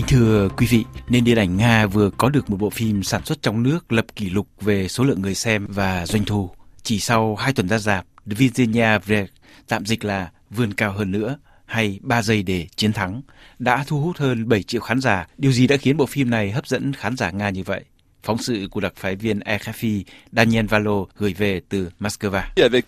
thưa quý vị, nền điện ảnh Nga vừa có được một bộ phim sản xuất trong nước lập kỷ lục về số lượng người xem và doanh thu. Chỉ sau 2 tuần ra rạp, Virginia Vre, tạm dịch là Vươn cao hơn nữa, hay 3 giây để chiến thắng, đã thu hút hơn 7 triệu khán giả. Điều gì đã khiến bộ phim này hấp dẫn khán giả Nga như vậy? Phóng sự của đặc phái viên RFI Daniel Valo gửi về từ Moscow.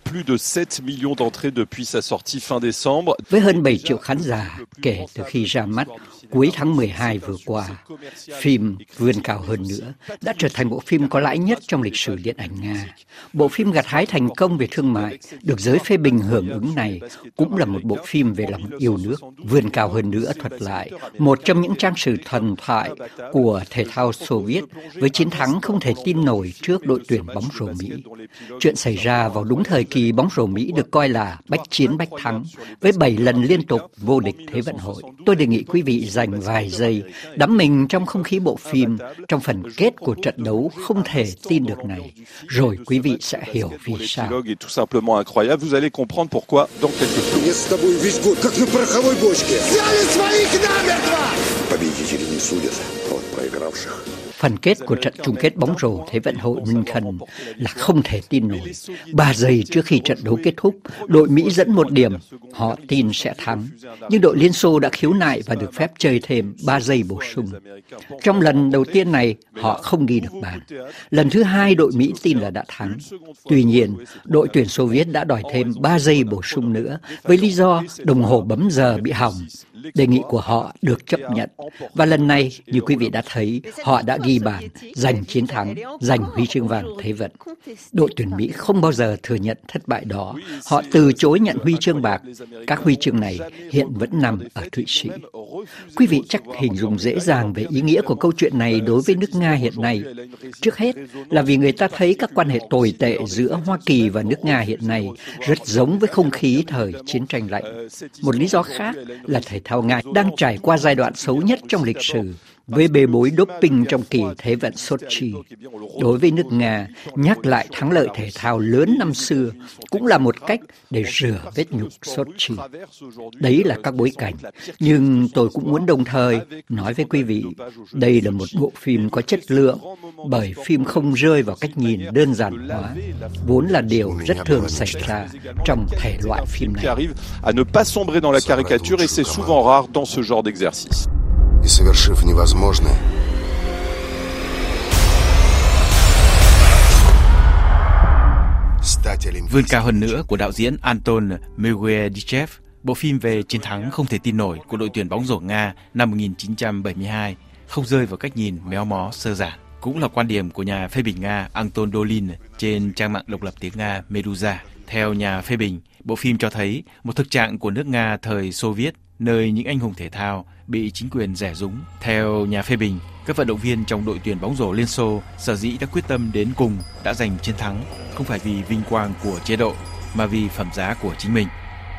Với hơn 7 triệu khán giả kể từ khi ra mắt cuối tháng 12 vừa qua, phim Vươn cao hơn nữa đã trở thành bộ phim có lãi nhất trong lịch sử điện ảnh Nga. Bộ phim gặt hái thành công về thương mại, được giới phê bình hưởng ứng này cũng là một bộ phim về lòng yêu nước. Vươn cao hơn nữa thuật lại một trong những trang sử thần thoại của thể thao Xô Viết với chiến thắng không thể tin nổi trước đội tuyển bóng rổ Mỹ. Chuyện xảy ra vào đúng thời kỳ bóng rổ Mỹ được coi là bách chiến bách thắng, với 7 lần liên tục vô địch Thế vận hội. Tôi đề nghị quý vị dành vài giây đắm mình trong không khí bộ phim, trong phần kết của trận đấu không thể tin được này, rồi quý vị sẽ hiểu vì sao. Phần kết của trận chung kết bóng rổ Thế vận hội München là không thể tin nổi. 3 giây trước khi trận đấu kết thúc, đội Mỹ dẫn 1 điểm, họ tin sẽ thắng. Nhưng đội Liên Xô đã khiếu nại và được phép chơi thêm 3 giây bổ sung. Trong lần đầu tiên này, họ không ghi được bàn. Lần thứ hai, đội Mỹ tin là đã thắng. Tuy nhiên, đội tuyển Xô Viết đã đòi thêm 3 giây bổ sung nữa, với lý do đồng hồ bấm giờ bị hỏng. Đề nghị của họ được chấp nhận. Và lần này, như quý vị đã thấy, họ đã ghi bàn, giành chiến thắng, giành huy chương vàng Thế vận. Đội tuyển Mỹ không bao giờ thừa nhận thất bại đó. Họ từ chối nhận huy chương bạc. Các huy chương này hiện vẫn nằm ở Thụy Sĩ. Quý vị chắc hình dung dễ dàng về ý nghĩa của câu chuyện này đối với nước Nga hiện nay. Trước hết là vì người ta thấy các quan hệ tồi tệ giữa Hoa Kỳ và nước Nga hiện nay rất giống với không khí thời chiến tranh lạnh. Một lý do khác là thể thao Nga đang trải qua giai đoạn xấu nhất trong lịch sử, với bê bối doping trong kỳ Thế vận Sochi. Đối với nước Nga, nhắc lại thắng lợi thể thao lớn năm xưa cũng là một cách để rửa vết nhục Sochi. Đấy là các bối cảnh, nhưng tôi cũng muốn đồng thời nói với quý vị, đây là một bộ phim có chất lượng, bởi phim không rơi vào cách nhìn đơn giản hóa, vốn là điều rất thường xảy ra trong thể loại phim này. И совершив невозможное. Vươn cao hơn nữa của đạo diễn Anton Medvedev, bộ phim về chiến thắng không thể tin nổi của đội tuyển bóng rổ Nga năm 1972, không rơi vào cách nhìn méo mó sơ giản. Cũng là quan điểm của nhà phê bình Nga Anton Dolin trên trang mạng độc lập tiếng Nga Meduza. Theo nhà phê bình, bộ phim cho thấy một thực trạng của nước Nga thời Xô Viết, nơi những anh hùng thể thao bị chính quyền rẻ rúng. Theo nhà phê bình, các vận động viên trong đội tuyển bóng rổ Liên Xô sở dĩ đã quyết tâm đến cùng, đã giành chiến thắng, không phải vì vinh quang của chế độ, mà vì phẩm giá của chính mình.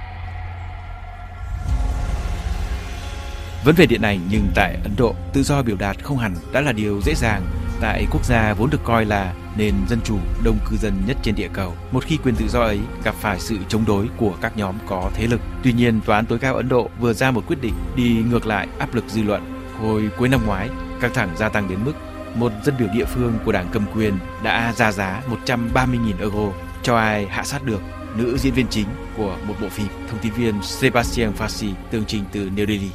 Vẫn về điện ảnh, nhưng tại Ấn Độ, tự do biểu đạt không hẳn đã là điều dễ dàng. Tại quốc gia vốn được coi là nền dân chủ đông cư dân nhất trên địa cầu, một khi quyền tự do ấy gặp phải sự chống đối của các nhóm có thế lực. Tuy nhiên, Tòa án tối cao Ấn Độ vừa ra một quyết định đi ngược lại áp lực dư luận. Hồi cuối năm ngoái, căng thẳng gia tăng đến mức một dân biểu địa phương của đảng cầm quyền đã ra giá 130.000 euro cho ai hạ sát được nữ diễn viên chính của một bộ phim. Thông tin viên Sebastian Fassi tường trình từ New Delhi.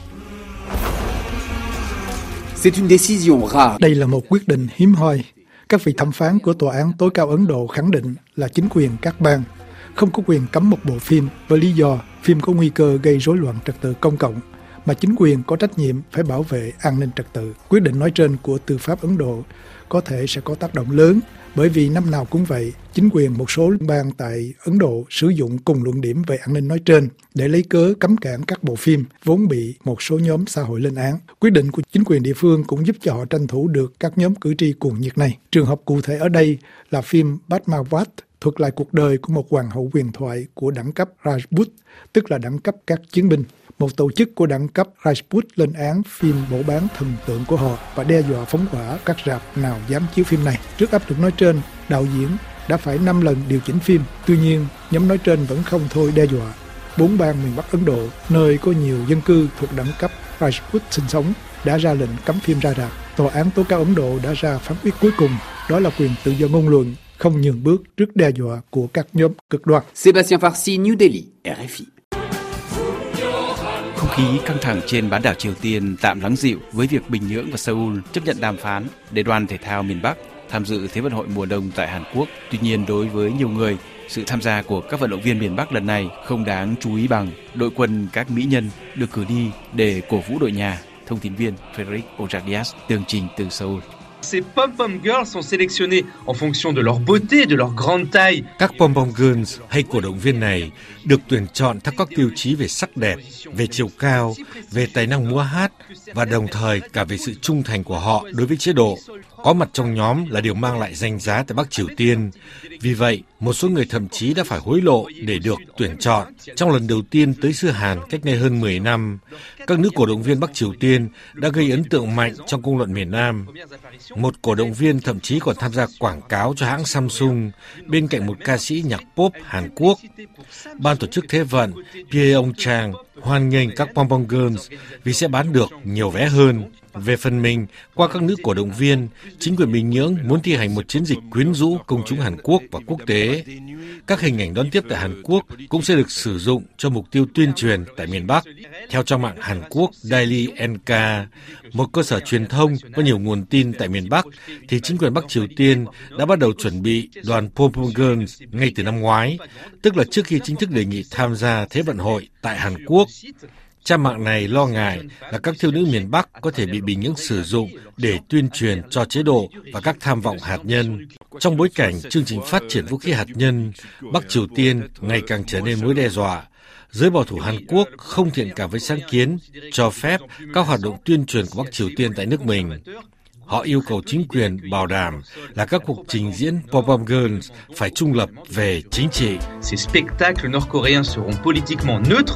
Đây là một quyết định hiếm hoi. Các vị thẩm phán của Tòa án tối cao Ấn Độ khẳng định là chính quyền các bang không có quyền cấm một bộ phim với lý do phim có nguy cơ gây rối loạn trật tự công cộng, mà chính quyền có trách nhiệm phải bảo vệ an ninh trật tự. Quyết định nói trên của tư pháp Ấn Độ có thể sẽ có tác động lớn, bởi vì năm nào cũng vậy, chính quyền một số bang tại Ấn Độ sử dụng cùng luận điểm về an ninh nói trên để lấy cớ cấm cản các bộ phim vốn bị một số nhóm xã hội lên án. Quyết định của chính quyền địa phương cũng giúp cho họ tranh thủ được các nhóm cử tri cuồng nhiệt này. Trường hợp cụ thể ở đây là phim Padmavat, thuật lại cuộc đời của một hoàng hậu huyền thoại của đẳng cấp Rajput, tức là đẳng cấp các chiến binh. Một tổ chức của đẳng cấp Rajput lên án phim bổ bán thần tượng của họ và đe dọa phóng hỏa các rạp nào dám chiếu phim này. Trước áp lực nói trên, đạo diễn đã phải 5 lần điều chỉnh phim. Tuy nhiên, nhóm nói trên vẫn không thôi đe dọa. 4 bang miền Bắc Ấn Độ, nơi có nhiều dân cư thuộc đẳng cấp Rajput sinh sống, đã ra lệnh cấm phim ra rạp. Tòa án tối cao Ấn Độ đã ra phán quyết cuối cùng, đó là quyền tự do ngôn luận, không nhường bước trước đe dọa của các nhóm cực đoan. Sébastien Farsi, New Delhi, RFI. Không khí căng thẳng trên bán đảo Triều Tiên tạm lắng dịu với việc Bình Nhưỡng và Seoul chấp nhận đàm phán để đoàn thể thao miền Bắc tham dự Thế vận hội mùa đông tại Hàn Quốc. Tuy nhiên, đối với nhiều người, sự tham gia của các vận động viên miền Bắc lần này không đáng chú ý bằng đội quân các mỹ nhân được cử đi để cổ vũ đội nhà. Thông tin viên Frederic Ojagias tường trình từ Seoul. Ces pom-pom girls sont sélectionnées en fonction de leur beauté, de leur grande taille. Các pom-pom girls hay cổ động viên này được tuyển chọn theo các tiêu chí về sắc đẹp, về chiều cao, về tài năng múa hát và đồng thời cả về sự trung thành của họ đối với chế độ. Có mặt trong nhóm là điều mang lại danh giá tại Bắc Triều Tiên. Vì vậy, một số người thậm chí đã phải hối lộ để được tuyển chọn. Trong lần đầu tiên tới xứ Hàn cách đây hơn 10 năm, các nữ cổ động viên Bắc Triều Tiên đã gây ấn tượng mạnh trong công luận miền Nam. Một cổ động viên thậm chí còn tham gia quảng cáo cho hãng Samsung bên cạnh một ca sĩ nhạc pop Hàn Quốc. Ban tổ chức Thế vận Pyeongchang hoan nghênh các pom-pom girls vì sẽ bán được nhiều vé hơn. Về phần mình, qua các nữ cổ động viên, chính quyền Bình Nhưỡng muốn thi hành một chiến dịch quyến rũ công chúng Hàn Quốc và quốc tế. Các hình ảnh đón tiếp tại Hàn Quốc cũng sẽ được sử dụng cho mục tiêu tuyên truyền tại miền Bắc. Theo trang mạng Hàn Quốc Daily NK, một cơ sở truyền thông có nhiều nguồn tin tại miền Bắc, thì chính quyền Bắc Triều Tiên đã bắt đầu chuẩn bị đoàn pom-pom girls ngay từ năm ngoái, tức là trước khi chính thức đề nghị tham gia Thế vận hội tại Hàn Quốc. Trang mạng này lo ngại là các thiếu nữ miền Bắc có thể bị Bình Nhưỡng sử dụng để tuyên truyền cho chế độ và các tham vọng hạt nhân. Trong bối cảnh chương trình phát triển vũ khí hạt nhân, Bắc Triều Tiên ngày càng trở nên mối đe dọa, giới bảo thủ Hàn Quốc không thiện cảm với sáng kiến cho phép các hoạt động tuyên truyền của Bắc Triều Tiên tại nước mình. Họ yêu cầu chính quyền bảo đảm là các cuộc trình diễn pom-pom girls phải trung lập về chính trị. Ces spectacles nord-coréens seront politiquement neutres.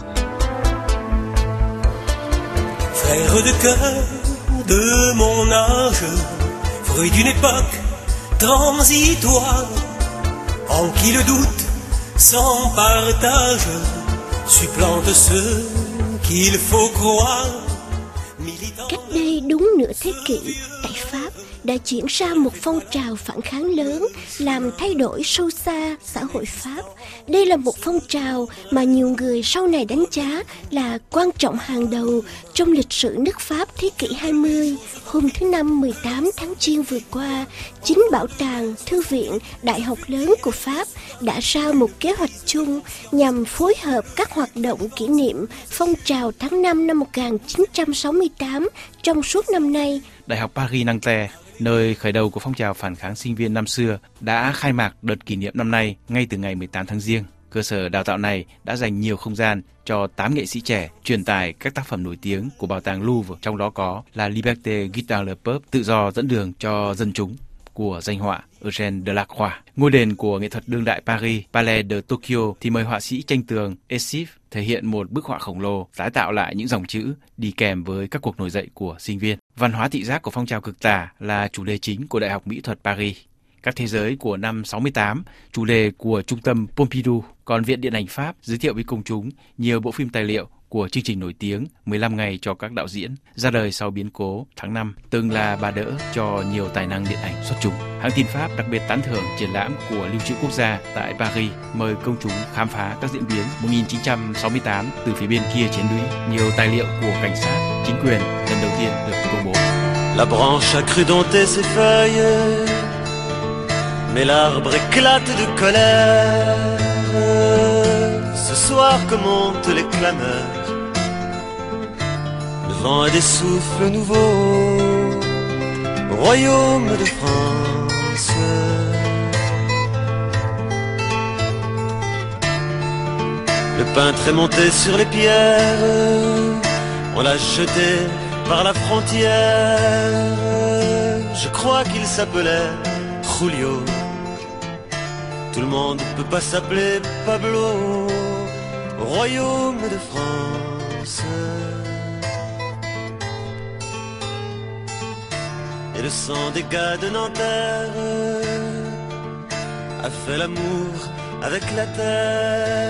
Frère de cœur de mon âge, fruit d'une époque transitoire, en qui le doute sans partage supplante ceux qu'il faut croire. Cách đây đúng nửa thế kỷ, tại Pháp đã diễn ra một phong trào phản kháng lớn làm thay đổi sâu xa xã hội Pháp. Đây là một phong trào mà nhiều người sau này đánh giá là quan trọng hàng đầu trong lịch sử nước Pháp thế kỷ 20. Hôm thứ Năm 18 tháng Giêng vừa qua, chính Bảo tàng, Thư viện, Đại học lớn của Pháp đã ra một kế hoạch chung nhằm phối hợp các hoạt động kỷ niệm phong trào tháng 5 năm 1968 trong suốt năm nay. Đại học Paris-Nanterre, nơi khởi đầu của phong trào phản kháng sinh viên năm xưa, đã khai mạc đợt kỷ niệm năm nay ngay từ ngày 18 tháng Giêng. Cơ sở đào tạo này đã dành nhiều không gian cho 8 nghệ sĩ trẻ truyền tải các tác phẩm nổi tiếng của bảo tàng Louvre, trong đó có La Liberté guide le peuple, tự do dẫn đường cho dân chúng, của danh họa Eugène Delacroix. Ngôi đền của nghệ thuật đương đại Paris, Palais de Tokyo, thì mời họa sĩ tranh tường Esif thể hiện một bức họa khổng lồ tái tạo lại những dòng chữ đi kèm với các cuộc nổi dậy của sinh viên. Văn hóa thị giác của phong trào cực tả là chủ đề chính của Đại học Mỹ thuật Paris. Các thế giới của năm 68, chủ đề của Trung tâm Pompidou. Còn Viện Điện ảnh Pháp giới thiệu với công chúng nhiều bộ phim tài liệu của chương trình nổi tiếng 15 ngày cho các đạo diễn, ra đời sau biến cố tháng 5, từng là bà đỡ cho nhiều tài năng điện ảnh xuất chúng. Hãng tin Pháp đặc biệt tán thưởng triển lãm của Lưu trữ Quốc gia tại Paris, mời công chúng khám phá các diễn biến 1968 từ phía bên kia chiến lũy. Nhiều tài liệu của cảnh sát, chính quyền lần đầu tiên được công bố. La branche a cru dompter ses feuilles, mais l'arbre éclate de colère. Ce soir commentent les clameurs, le vent a des souffles nouveaux au royaume de France. Le peintre est monté sur les pierres, on l'a jeté par la frontière. Je crois qu'il s'appelait Julio. Tout le monde ne peut pas s'appeler Pablo au royaume de France. Et le sang des gars de Nanterre a fait l'amour avec la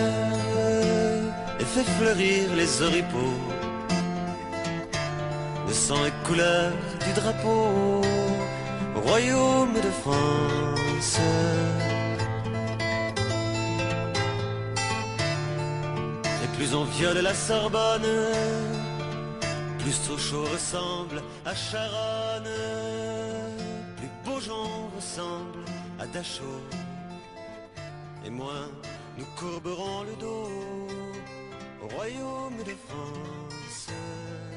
terre et fait fleurir les oripeaux de sang et couleur du drapeau, au royaume de France. Et plus on viole la Sorbonne, plus Sochaux ressemble à Charonne, plus Beaujon ressemble à Dachau, et moins nous courberons le dos au royaume de France.